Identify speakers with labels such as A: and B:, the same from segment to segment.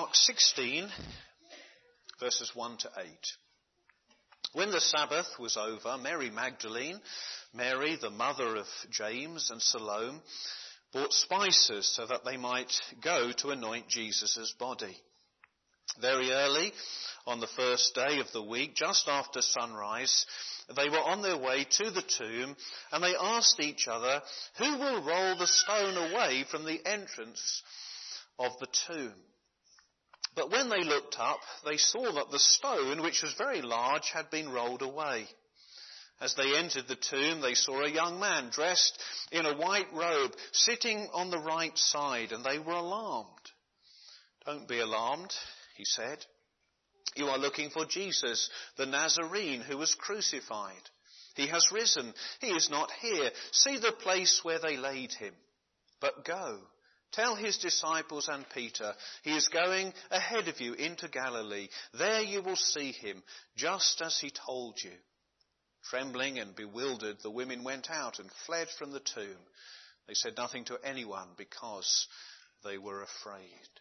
A: Mark 16, verses 1 to 8. When the Sabbath was over, Mary Magdalene, Mary the mother of James, and Salome bought spices so that they might go to anoint Jesus' body. Very early on the first day of the week, just after sunrise, they were on their way to the tomb, and they asked each other, "Who will roll the stone away from the entrance of the tomb?" But when they looked up, they saw that the stone, which was very large, had been rolled away. As they entered the tomb, they saw a young man dressed in a white robe sitting on the right side, and they were alarmed. "Don't be alarmed," he said. "You are looking for Jesus, the Nazarene, who was crucified. He has risen. He is not here. See the place where they laid him. But go. Tell his disciples and Peter, he is going ahead of you into Galilee. There you will see him, just as he told you." Trembling and bewildered, the women went out and fled from the tomb. They said nothing to anyone because they were afraid.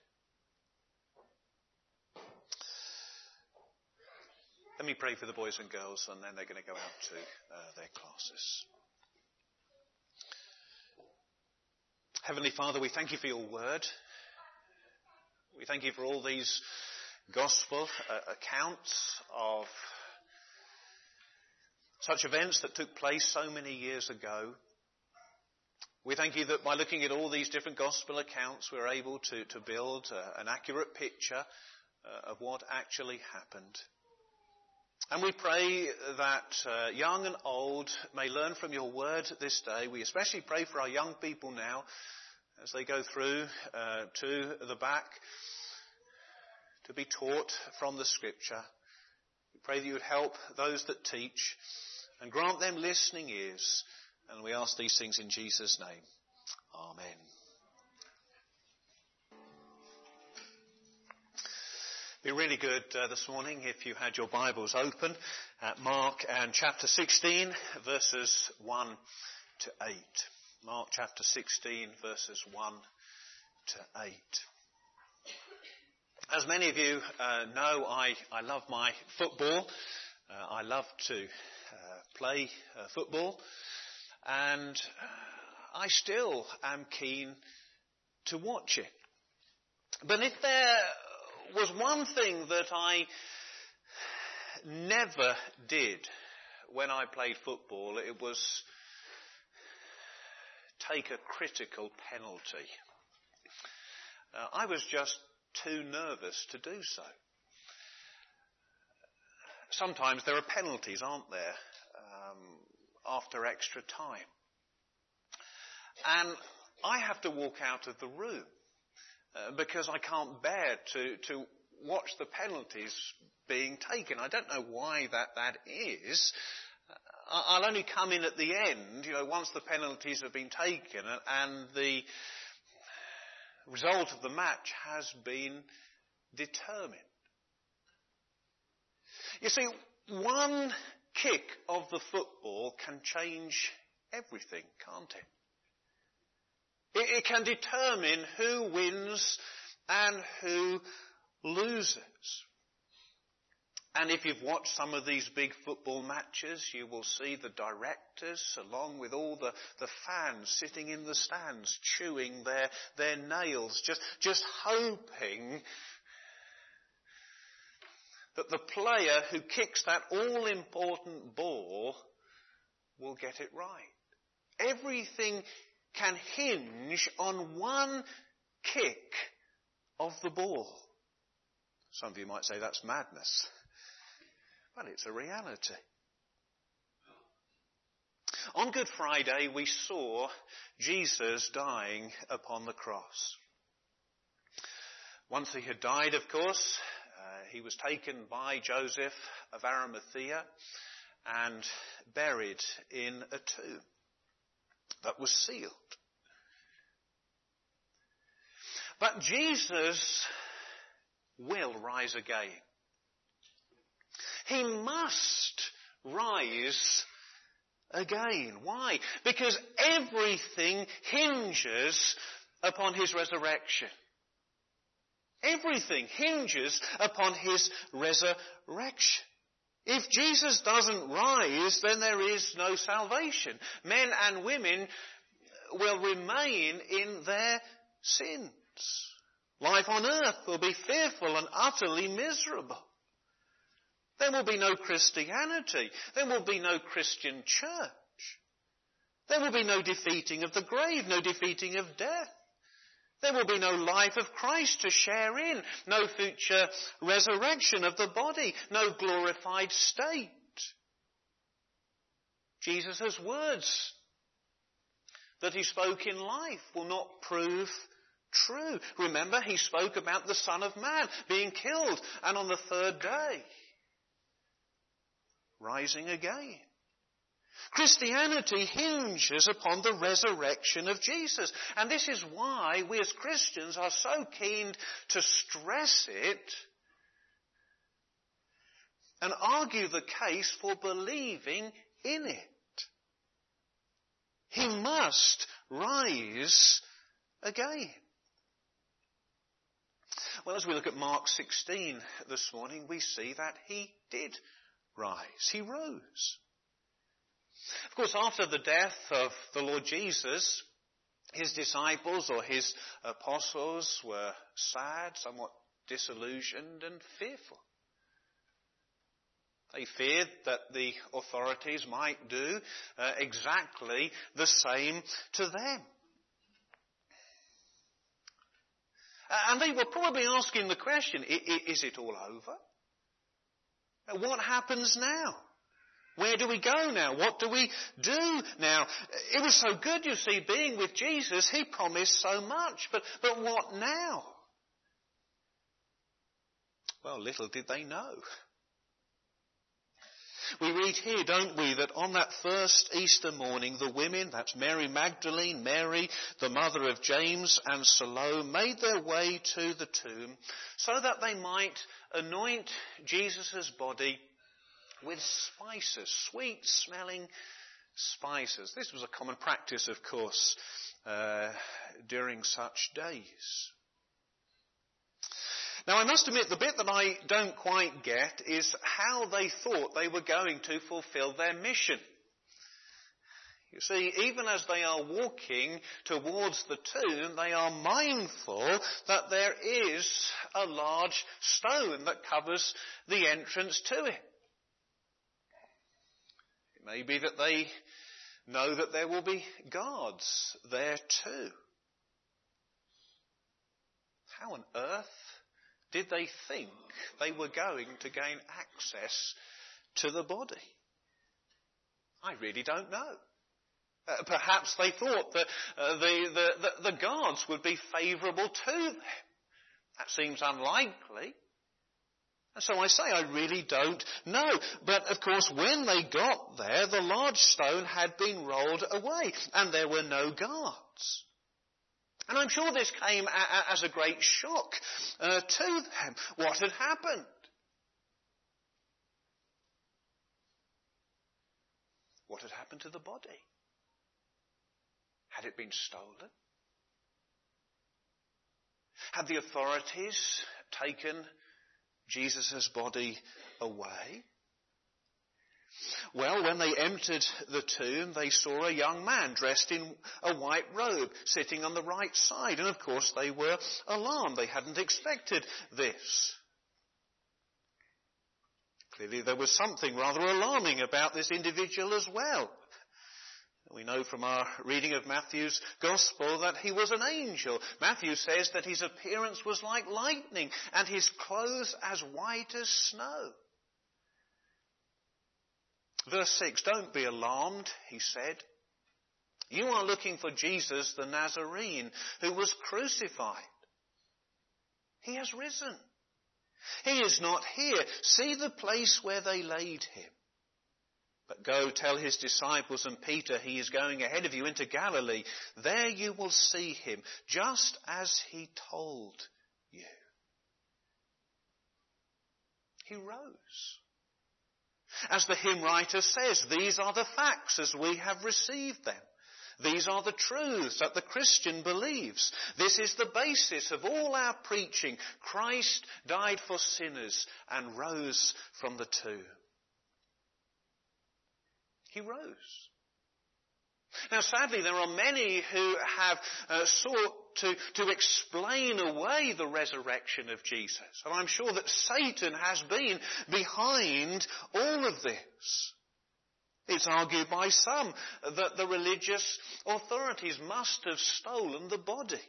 A: Let me pray for the boys and girls, and then they're going to go out to their classes. Heavenly Father, we thank you for your word. We thank you for all these gospel accounts of such events that took place so many years ago. We thank you that by looking at all these different gospel accounts, we're able to build an accurate picture of what actually happened. And we pray that young and old may learn from your word this day. We especially pray for our young people now as they go through to the back to be taught from the Scripture. We pray that you would help those that teach and grant them listening ears. And we ask these things in Jesus' name. Amen. It'd be really good this morning if you had your Bibles open at Mark and chapter 16, verses 1 to 8. Mark chapter 16, verses 1 to 8. As many of you know, I love my football. I love to play football. And I still am keen to watch it. But if there was one thing that I never did when I played football, it was take a critical penalty. I was just too nervous to do so. Sometimes there are penalties, aren't there, after extra time. And I have to walk out of the room because I can't bear to watch the penalties being taken. I don't know why that is. I'll only come in at the end, once the penalties have been taken and the result of the match has been determined. You see, one kick of the football can change everything, can't it? It can determine who wins and who loses. And if you've watched some of these big football matches, you will see the directors, along with all the fans sitting in the stands, chewing their nails, just hoping that the player who kicks that all-important ball will get it right. Everything can hinge on one kick of the ball. Some of you might say that's madness. Well, it's a reality. On Good Friday, we saw Jesus dying upon the cross. Once he had died, of course, he was taken by Joseph of Arimathea and buried in a tomb that was sealed. But Jesus will rise again. He must rise again. Why? Because everything hinges upon his resurrection. Everything hinges upon his resurrection. If Jesus doesn't rise, then there is no salvation. Men and women will remain in their sins. Life on earth will be fearful and utterly miserable. There will be no Christianity. There will be no Christian church. There will be no defeating of the grave, no defeating of death. There will be no life of Christ to share in, no future resurrection of the body, no glorified state. Jesus' words that he spoke in life will not prove true. Remember, he spoke about the Son of Man being killed and on the third day rising again. Christianity hinges upon the resurrection of Jesus. And this is why we as Christians are so keen to stress it and argue the case for believing in it. He must rise again. Well, as we look at Mark 16 this morning, we see that he did rise. He rose. Of course, after the death of the Lord Jesus, his disciples or his apostles were sad, somewhat disillusioned and fearful. They feared that the authorities might do exactly the same to them. And they were probably asking the question, is it all over? What happens now? Where do we go now? What do we do now? It was so good, you see, being with Jesus. He promised so much. But what now? Well, little did they know. We read here, don't we, that on that first Easter morning, the women, that's Mary Magdalene, Mary, the mother of James and Salome, made their way to the tomb so that they might anoint Jesus' body with spices, sweet-smelling spices. This was a common practice, of course, during such days. Now, I must admit, the bit that I don't quite get is how they thought they were going to fulfill their mission. You see, even as they are walking towards the tomb, they are mindful that there is a large stone that covers the entrance to it. It may be that they know that there will be guards there too. How on earth did they think they were going to gain access to the body? I really don't know. Perhaps they thought that the guards would be favourable to them. That seems unlikely. And so I say, I really don't know. But of course, when they got there, the large stone had been rolled away and there were no guards. And I'm sure this came as a great shock to them. What had happened? What had happened to the body? Had it been stolen? Had the authorities taken Jesus' body away? Well, when they entered the tomb, they saw a young man dressed in a white robe sitting on the right side. And of course they were alarmed. They hadn't expected this. Clearly there was something rather alarming about this individual as well. We know from our reading of Matthew's Gospel that he was an angel. Matthew says that his appearance was like lightning and his clothes as white as snow. Verse 6, don't be alarmed, he said. You are looking for Jesus the Nazarene who was crucified. He has risen. He is not here. See the place where they laid him. But go tell his disciples and Peter he is going ahead of you into Galilee. There you will see him, just as he told you. He rose. As the hymn writer says, these are the facts as we have received them. These are the truths that the Christian believes. This is the basis of all our preaching. Christ died for sinners and rose from the tomb. He rose. Now, sadly, there are many who have sought to explain away the resurrection of Jesus. And I'm sure that Satan has been behind all of this. It's argued by some that the religious authorities must have stolen the body.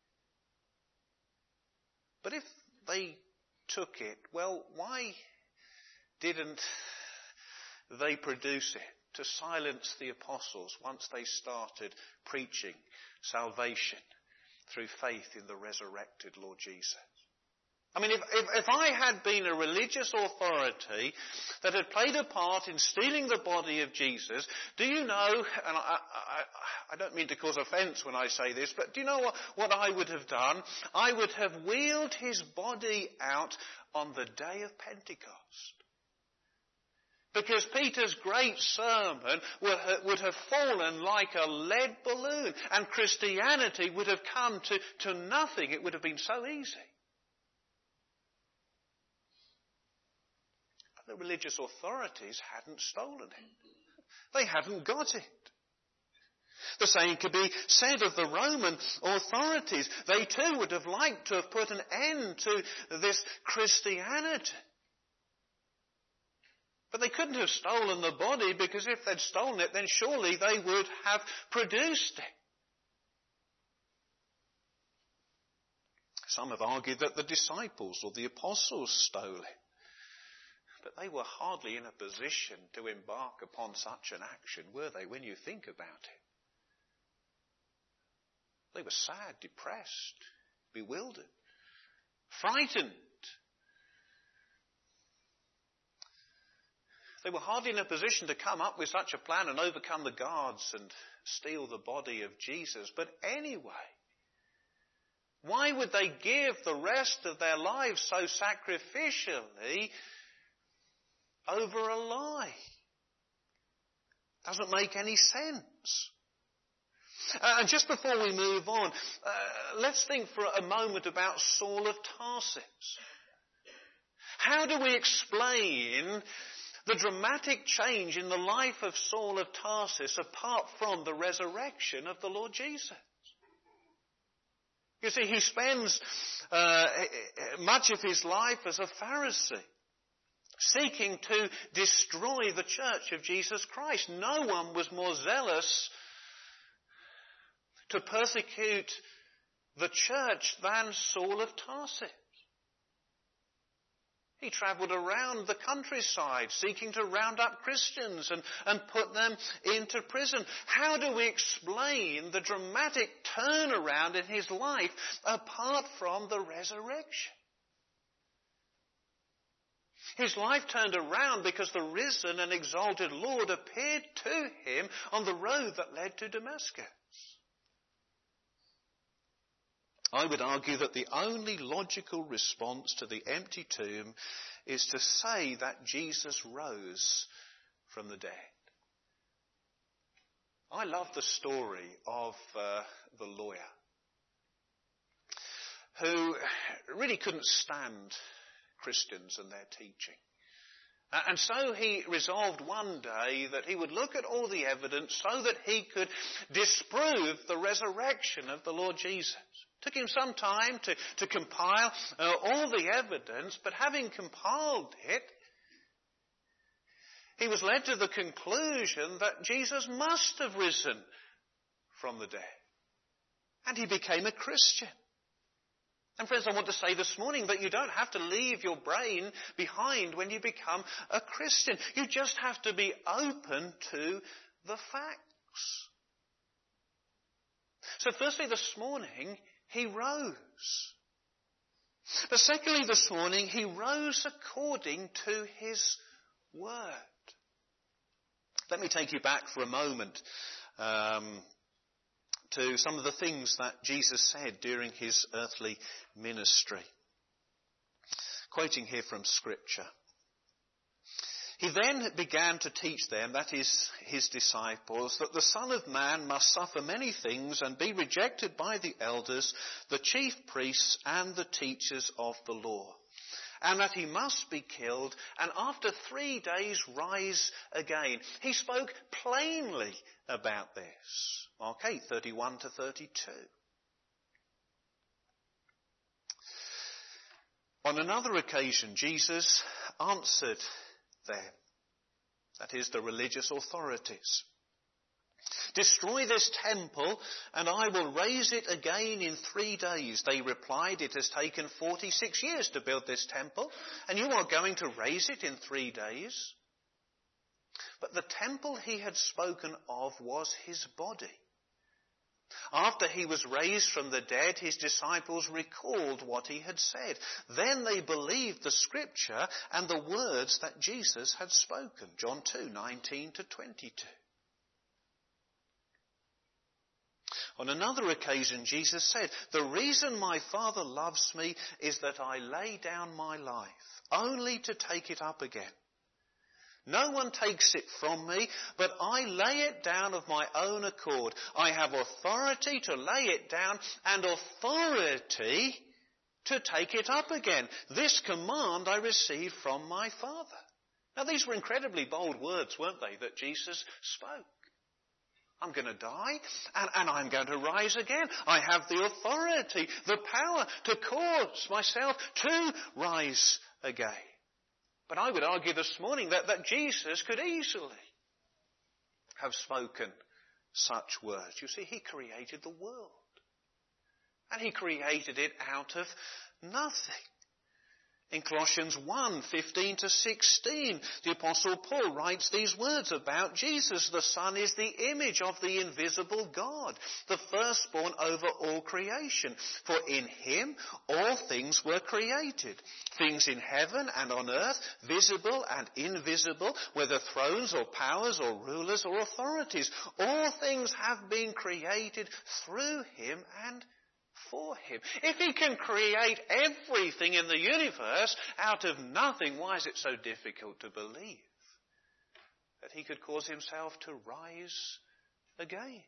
A: But if they took it, well, why didn't they produce it to silence the apostles once they started preaching salvation through faith in the resurrected Lord Jesus? I mean, if I had been a religious authority that had played a part in stealing the body of Jesus, do you know, and I don't mean to cause offence when I say this, but do you know what I would have done? I would have wheeled his body out on the day of Pentecost. Because Peter's great sermon would have fallen like a lead balloon, and Christianity would have come to nothing. It would have been so easy. The religious authorities hadn't stolen it. They hadn't got it. The same could be said of the Roman authorities. They too would have liked to have put an end to this Christianity. But they couldn't have stolen the body, because if they'd stolen it, then surely they would have produced it. Some have argued that the disciples or the apostles stole it. But they were hardly in a position to embark upon such an action, were they, when you think about it? They were sad, depressed, bewildered, frightened. They were hardly in a position to come up with such a plan and overcome the guards and steal the body of Jesus. But anyway, why would they give the rest of their lives so sacrificially over a lie? Doesn't make any sense. And just before we move on, let's think for a moment about Saul of Tarsus. How do we explain the dramatic change in the life of Saul of Tarsus apart from the resurrection of the Lord Jesus? You see, he spends much of his life as a Pharisee, seeking to destroy the church of Jesus Christ. No one was more zealous to persecute the church than Saul of Tarsus. He travelled around the countryside seeking to round up Christians and put them into prison. How do we explain the dramatic turnaround in his life apart from the resurrection? His life turned around because the risen and exalted Lord appeared to him on the road that led to Damascus. I would argue that the only logical response to the empty tomb is to say that Jesus rose from the dead. I love the story of the lawyer who really couldn't stand Christians and their teaching. And so he resolved one day that he would look at all the evidence so that he could disprove the resurrection of the Lord Jesus. Took him some time to compile all the evidence, but having compiled it, he was led to the conclusion that Jesus must have risen from the dead. And he became a Christian. And friends, I want to say this morning that you don't have to leave your brain behind when you become a Christian. You just have to be open to the facts. So firstly, this morning, he rose. But secondly, this morning, he rose according to his word. Let me take you back for a moment to some of the things that Jesus said during his earthly ministry. Quoting here from Scripture. He then began to teach them, that is, his disciples, that the Son of Man must suffer many things and be rejected by the elders, the chief priests and the teachers of the law, and that he must be killed and after 3 days rise again. He spoke plainly about this. Mark 8:31 to 32. On another occasion, Jesus answered them, that is, the religious authorities. "Destroy this temple and I will raise it again in 3 days." They replied, "It has taken 46 years to build this temple, and you are going to raise it in 3 days?" But the temple he had spoken of was his body. After he was raised from the dead, his disciples recalled what he had said. Then they believed the scripture and the words that Jesus had spoken. John 2:19 to 22. On another occasion, Jesus said, "The reason my Father loves me is that I lay down my life, only to take it up again. No one takes it from me, but I lay it down of my own accord. I have authority to lay it down and authority to take it up again. This command I received from my Father." Now, these were incredibly bold words, weren't they, that Jesus spoke? I'm going to die and I'm going to rise again. I have the authority, the power to cause myself to rise again. But I would argue this morning that Jesus could easily have spoken such words. You see, he created the world. And he created it out of nothing. In Colossians 1:15 to 16, the Apostle Paul writes these words about Jesus. "The Son is the image of the invisible God, the firstborn over all creation. For in him all things were created, things in heaven and on earth, visible and invisible, whether thrones or powers or rulers or authorities. All things have been created through him and for him." If he can create everything in the universe out of nothing, why is it so difficult to believe that he could cause himself to rise again?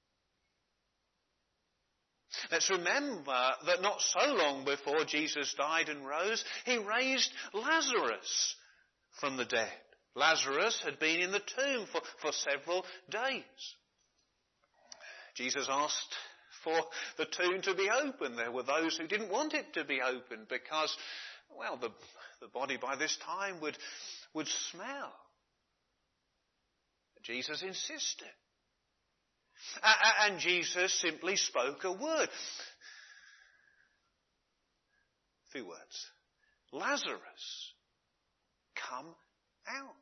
A: Let's remember that not so long before Jesus died and rose, he raised Lazarus from the dead. Lazarus had been in the tomb for several days. Jesus asked for the tomb to be open. There were those who didn't want it to be open because, well, the body by this time would smell. Jesus insisted. And Jesus simply spoke a word. A few words. "Lazarus, come out."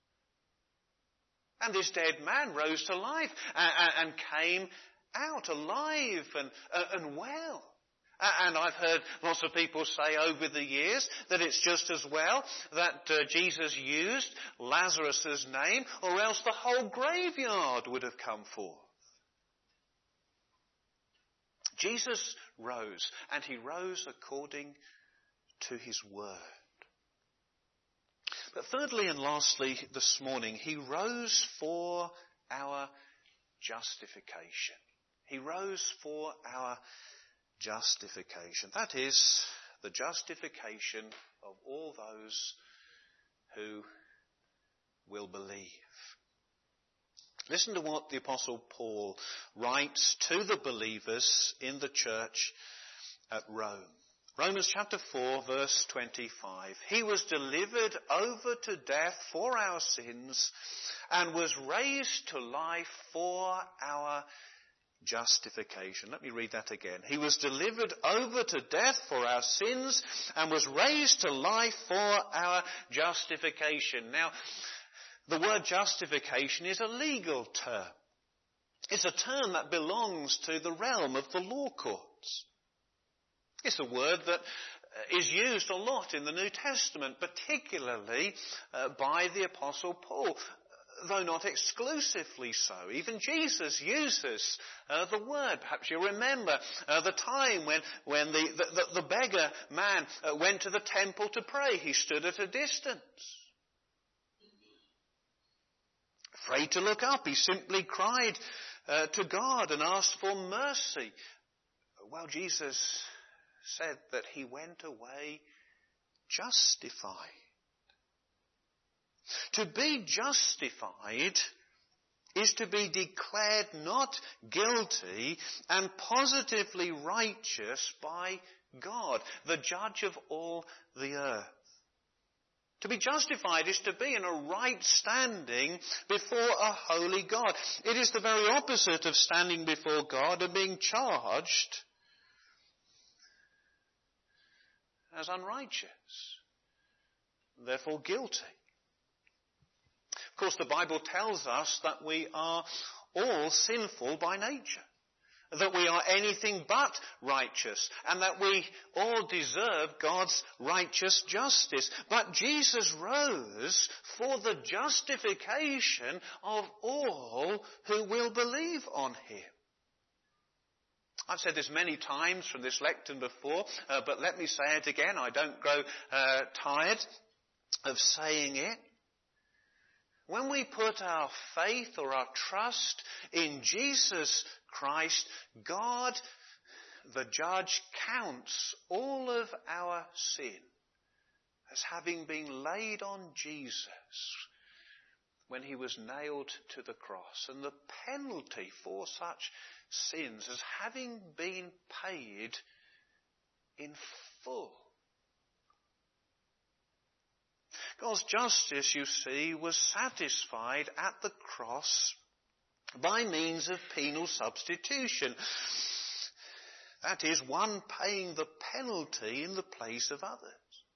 A: And this dead man rose to life and came out alive and well. And I've heard lots of people say over the years that it's just as well that Jesus used Lazarus' name, or else the whole graveyard would have come forth. Jesus rose, and he rose according to his word. But thirdly and lastly this morning, he rose for our justification. He rose for our justification. That is, the justification of all those who will believe. Listen to what the Apostle Paul writes to the believers in the church at Rome. Romans chapter 4, verse 25. "He was delivered over to death for our sins and was raised to life for our justification." Let me read that again. "He was delivered over to death for our sins and was raised to life for our justification." Now, the word justification is a legal term. It's a term that belongs to the realm of the law courts. It's a word that is used a lot in the New Testament, particularly by the Apostle Paul, though not exclusively so. Even Jesus uses the word. Perhaps you remember the time when the beggar man went to the temple to pray. He stood at a distance. afraid to look up. He simply cried to God and asked for mercy. Well, Jesus said that he went away justified. To be justified is to be declared not guilty and positively righteous by God, the judge of all the earth. To be justified is to be in a right standing before a holy God. It is the very opposite of standing before God and being charged as unrighteous, therefore guilty. Of course, the Bible tells us that we are all sinful by nature, that we are anything but righteous, and that we all deserve God's righteous justice. But Jesus rose for the justification of all who will believe on him. I've said this many times from this lectern before, but let me say it again. I don't grow tired of saying it. When we put our faith or our trust in Jesus Christ, God, the judge, counts all of our sin as having been laid on Jesus when he was nailed to the cross, and the penalty for such sins as having been paid in full. God's justice, you see, was satisfied at the cross by means of penal substitution. That is, one paying the penalty in the place of others.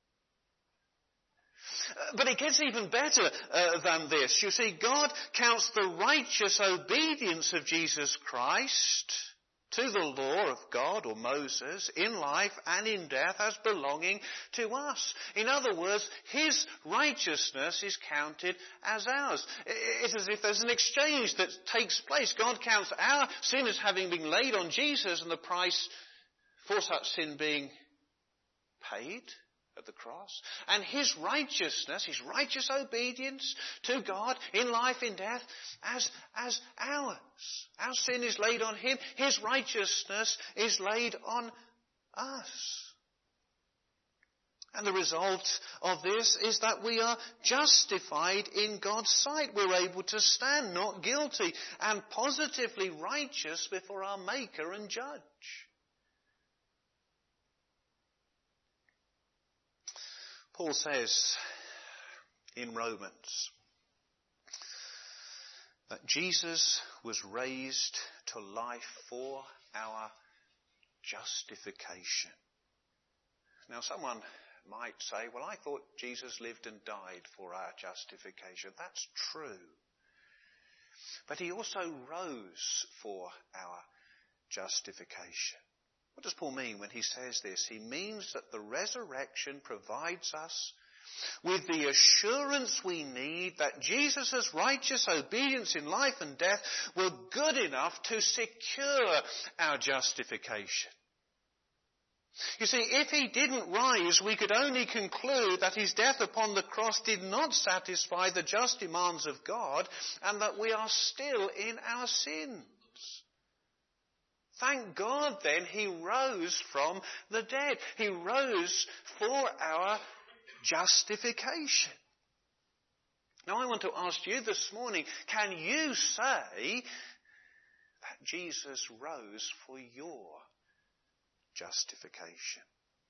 A: But it gets even better than this. You see, God counts the righteous obedience of Jesus Christ to the law of God or Moses in life and in death as belonging to us. In other words, his righteousness is counted as ours. It's as if there's an exchange that takes place. God counts our sin as having been laid on Jesus and the price for such sin being paid at the cross, and his righteousness, his righteous obedience to God in life, in death, as ours. Our sin is laid on him, his righteousness is laid on us. And the result of this is that we are justified in God's sight. We're able to stand not guilty and positively righteous before our Maker and Judge. Paul says in Romans that Jesus was raised to life for our justification. Now, someone might say, well, I thought Jesus lived and died for our justification. That's true. But he also rose for our justification. What does Paul mean when he says this? He means that the resurrection provides us with the assurance we need that Jesus' righteous obedience in life and death were good enough to secure our justification. You see, if he didn't rise, we could only conclude that his death upon the cross did not satisfy the just demands of God and that we are still in our sins. Thank God then he rose from the dead. He rose for our justification. Now I want to ask you this morning, can you say that Jesus rose for your justification?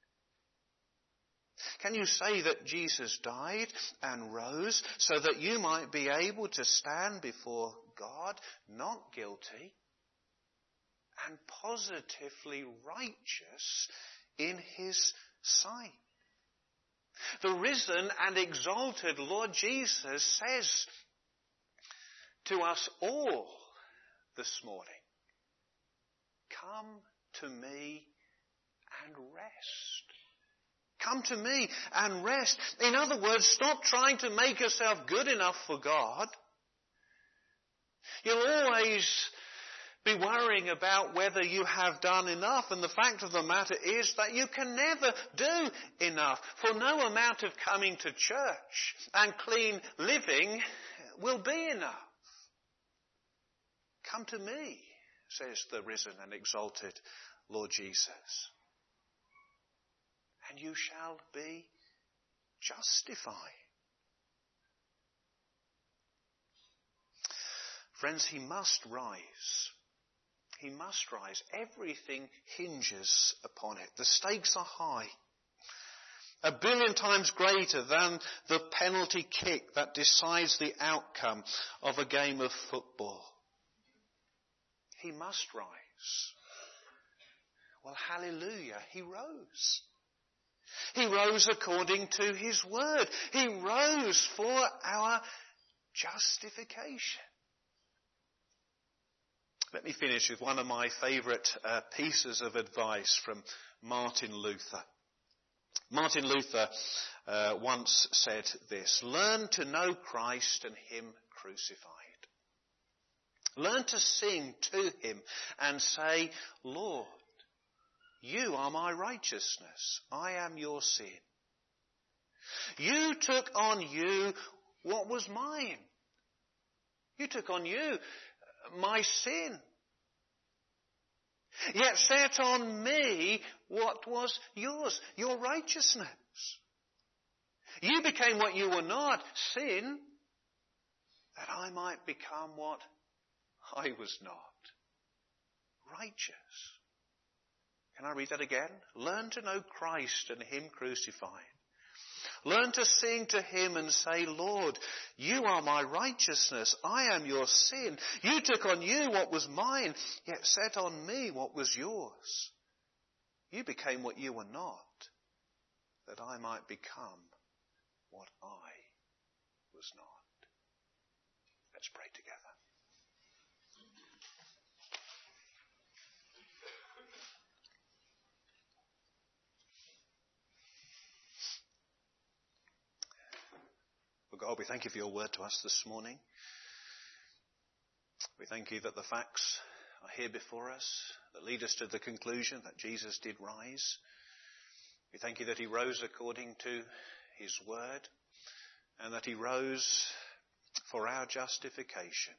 A: Can you say that Jesus died and rose so that you might be able to stand before God not guilty and positively righteous in his sight? The risen and exalted Lord Jesus says to us all this morning, come to me and rest. Come to me and rest. In other words, stop trying to make yourself good enough for God. You'll always be worrying about whether you have done enough, and the fact of the matter is that you can never do enough, for no amount of coming to church and clean living will be enough. Come to me, says the risen and exalted Lord Jesus, and you shall be justified. Friends, he must rise. He must rise. Everything hinges upon it. The stakes are high. 1 billion times greater than the penalty kick that decides the outcome of a game of football. He must rise. Well, hallelujah, he rose. He rose according to his word. He rose for our justification. Let me finish with one of my favourite pieces of advice from Martin Luther. Martin Luther once said this: learn to know Christ and him crucified. Learn to sing to him and say, Lord, you are my righteousness. I am your sin. You took on you what was mine. You took on you my sin. Yet set on me what was yours, your righteousness. You became what you were not, sin, that I might become what I was not, righteous. Can I read that again? Learn to know Christ and him crucified. Learn to sing to him and say, Lord, you are my righteousness. I am your sin. You took on you what was mine, yet set on me what was yours. You became what you were not, that I might become what I was not. Let's pray together. God, we thank you for your word to us this morning. We thank you that the facts are here before us that lead us to the conclusion that Jesus did rise. We thank you that he rose according to his word and that he rose for our justification.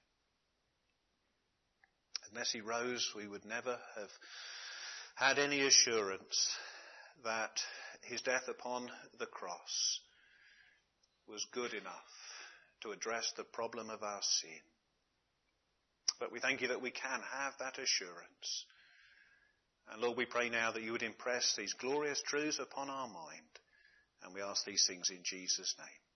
A: Unless he rose, we would never have had any assurance that his death upon the cross was good enough to address the problem of our sin. But we thank you that we can have that assurance. And Lord, we pray now that you would impress these glorious truths upon our mind. And we ask these things in Jesus' name.